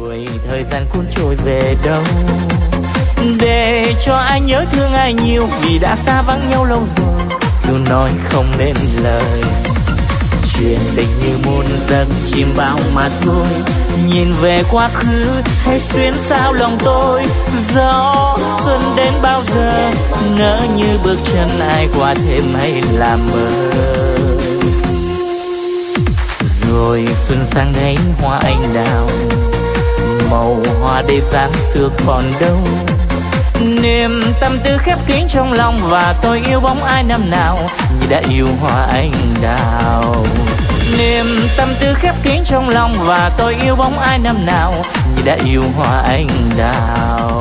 rồi thời gian cuốn trôi về đâu, để cho anh nhớ thương ai nhiều vì đã xa vắng nhau lâu rồi, dù nói không nên lời. Chuyện tình như một giấc chim bao mà thôi, nhìn về quá khứ hay xuyên sao lòng tôi. Gió xuân đến bao giờ ngỡ như bước chân ai qua thêm hay là mơ. Rồi xuân sang đấy hoa anh đào, màu hoa để dáng xưa còn đâu. Niềm tâm tư khép kín trong lòng và tôi yêu bóng ai năm nào như đã yêu hoa anh đào. Niềm tâm tư khép kín trong lòng và tôi yêu bóng ai năm nào như đã yêu hoa anh đào.